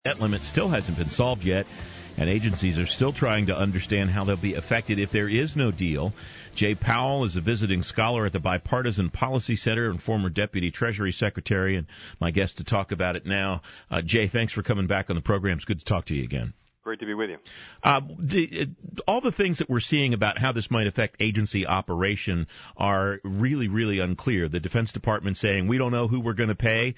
Debt limit still hasn't been solved yet, and agencies are still trying to understand how they'll be affected if there is no deal. Jay Powell is a visiting scholar at the Bipartisan Policy Center and former Deputy Treasury Secretary, and my guest to talk about it now. Jay, thanks for coming back on the program. It's good to talk to you again. Great to be with you. All the things that we're seeing about how this might affect agency operation are really, really unclear. The Defense Department saying we don't know who we're going to pay.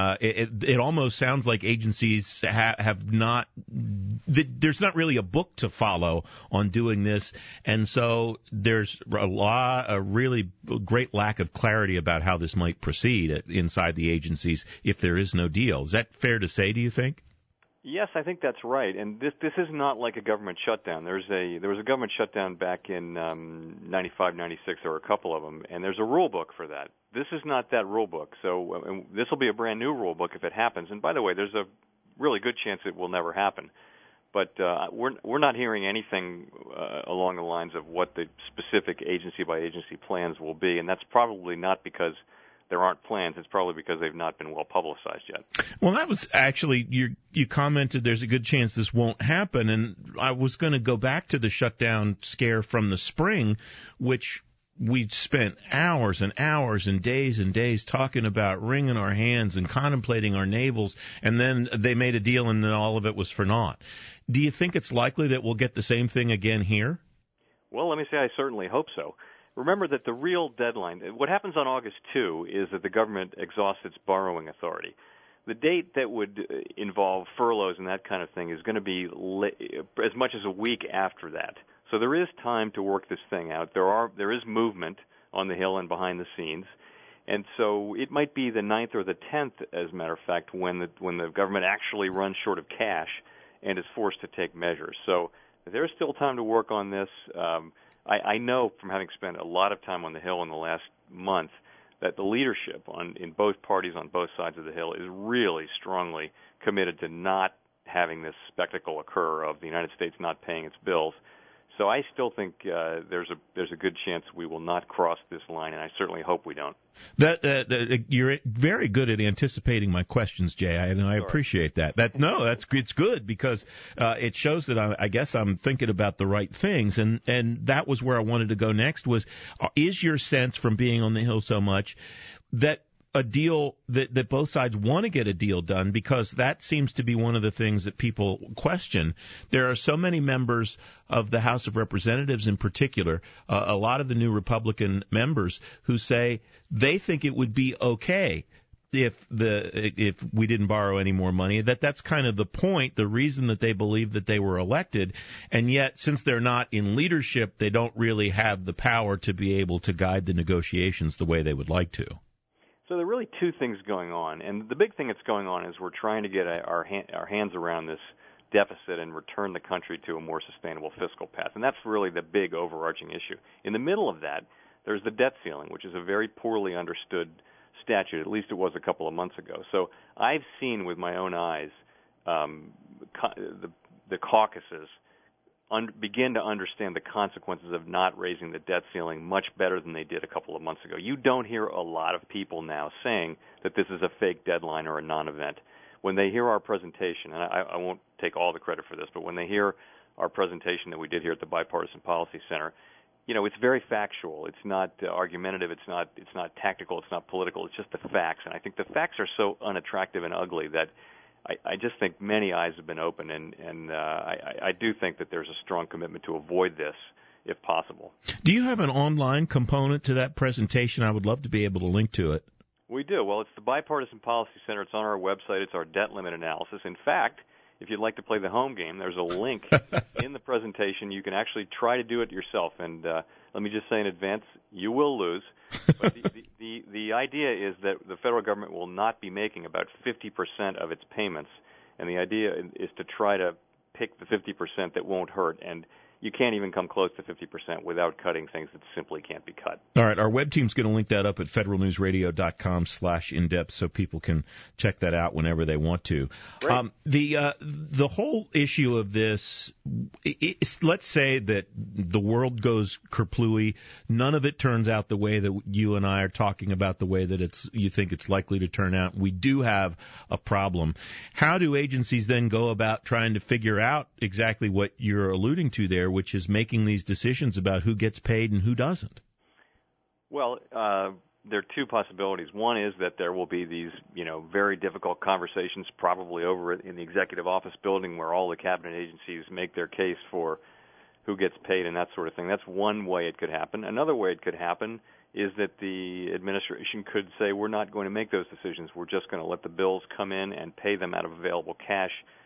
It almost sounds like agencies have not. There's not really a book to follow on doing this, and so there's a really great lack of clarity about how this might proceed inside the agencies if there is no deal. Is that fair to say? Do you think? Yes, I think that's right. And this is not like a government shutdown. There was a government shutdown back in 95, 96. There were a couple of them, and there's a rule book for that. This is not that rule book. So this will be a brand new rule book if it happens. And by the way, there's a really good chance it will never happen. But we're not hearing anything along the lines of what the specific agency by agency plans will be, and that's probably not because there aren't plans. It's probably because they've not been well publicized yet. Well, that was actually, you commented there's a good chance this won't happen, and I was going to go back to the shutdown scare from the spring, which we spent hours and hours and days talking about, wringing our hands and contemplating our navels, and then they made a deal and then all of it was for naught. Do you think it's likely that we'll get the same thing again here? Well, let me say I certainly hope so. Remember that the real deadline, what happens on August 2 is that the government exhausts its borrowing authority. The date that would involve furloughs and that kind of thing is going to be as much as a week after that. So there is time to work this thing out. There is movement on the Hill and behind the scenes. And so it might be the 9th or the 10th, as a matter of fact, when the government actually runs short of cash and is forced to take measures. So there's still time to work on this. I know from having spent a lot of time on the Hill in the last month that the leadership in both parties on both sides of the Hill is really strongly committed to not having this spectacle occur of the United States not paying its bills. So I still think there's a good chance we will not cross this line, and I certainly hope we don't. You're very good at anticipating my questions, Jay, and I appreciate that. It's good because it shows that I guess I'm thinking about the right things, and that was where I wanted to go next. Is your sense from being on the Hill so much that a deal that both sides want to get a deal done, because that seems to be one of the things that people question. There are so many members of the House of Representatives in particular, a lot of the new Republican members who say they think it would be okay if we didn't borrow any more money, that's kind of the point, the reason that they believe that they were elected, and yet since they're not in leadership, they don't really have the power to be able to guide the negotiations the way they would like to. So there are really two things going on, and the big thing that's going on is we're trying to get our hands around this deficit and return the country to a more sustainable fiscal path, and that's really the big overarching issue. In the middle of that, there's the debt ceiling, which is a very poorly understood statute, at least it was a couple of months ago. So I've seen with my own eyes the caucuses begin to understand the consequences of not raising the debt ceiling much better than they did a couple of months ago. You don't hear a lot of people now saying that this is a fake deadline or a non-event. When they hear our presentation, and I won't take all the credit for this, but when they hear our presentation that we did here at the Bipartisan Policy Center, it's very factual. It's not argumentative. It's not tactical. It's not political. It's just the facts. And I think the facts are so unattractive and ugly that I just think many eyes have been opened, and I do think that there's a strong commitment to avoid this if possible. Do you have an online component to that presentation? I would love to be able to link to it. We do. Well, it's the Bipartisan Policy Center. It's on our website. It's our debt limit analysis. In fact, if you'd like to play the home game, there's a link in the presentation. You can actually try to do it yourself. And let me just say in advance, you will lose. But the idea is that the federal government will not be making about 50% of its payments. And the idea is to try to pick the 50% that won't hurt. And you can't even come close to 50% without cutting things that simply can't be cut. All right, our web team's going to link that up at federalnewsradio.com/in-depth so people can check that out whenever they want to. The whole issue of this, let's say that the world goes kerplooey, none of it turns out the way that you and I are talking about, the way that you think it's likely to turn out. We do have a problem. How do agencies then go about trying to figure out exactly what you're alluding to there, which is making these decisions about who gets paid and who doesn't? Well, there are two possibilities. One is that there will be these, very difficult conversations probably over in the executive office building where all the cabinet agencies make their case for who gets paid and that sort of thing. That's one way it could happen. Another way it could happen is that the administration could say, we're not going to make those decisions. We're just going to let the bills come in and pay them out of available cash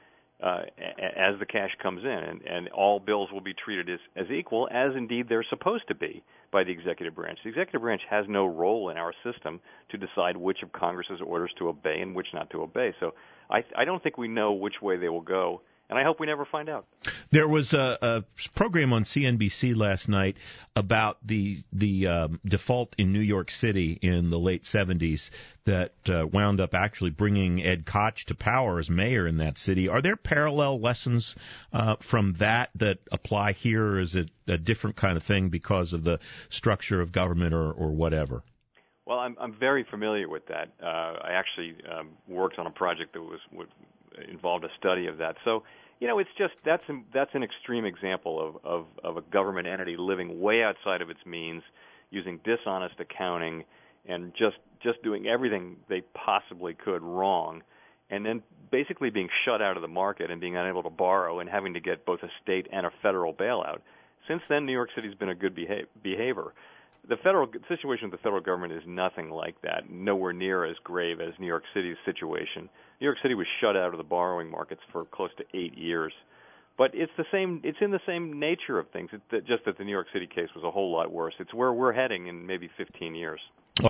as the cash comes in, and all bills will be treated as equal, as indeed they're supposed to be by the executive branch. The executive branch has no role in our system to decide which of Congress's orders to obey and which not to obey. So I don't think we know which way they will go, and I hope we never find out. There was a program on CNBC last night about the default in New York City in the late 70s that wound up actually bringing Ed Koch to power as mayor in that city. Are there parallel lessons from that apply here, or is it a different kind of thing because of the structure of government or whatever? Well, I'm very familiar with that. I actually worked on a project that involved a study of that. So, it's just that's an extreme example of a government entity living way outside of its means, using dishonest accounting, and just doing everything they possibly could wrong, and then basically being shut out of the market and being unable to borrow and having to get both a state and a federal bailout. Since then, New York City's been a good behavior. The situation with the federal government is nothing like that, nowhere near as grave as New York City's situation. New York City was shut out of the borrowing markets for close to 8 years. But it's in the same nature of things, just that the New York City case was a whole lot worse. It's where we're heading in maybe 15 years.